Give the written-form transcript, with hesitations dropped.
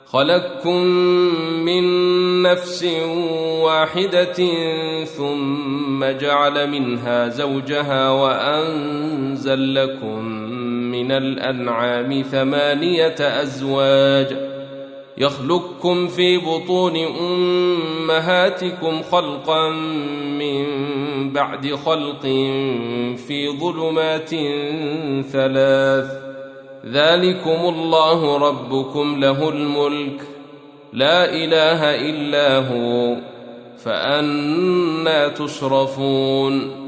خلقكم من نفس واحدة ثم جعل منها زوجها وأنزل لكم من الأنعام 8 أزواج يخلقكم في بطون أمهاتكم خلقا من بعد خلق في ظلمات 3 ذلكم الله ربكم له الملك لا إله إلا هو فأنى تصرفون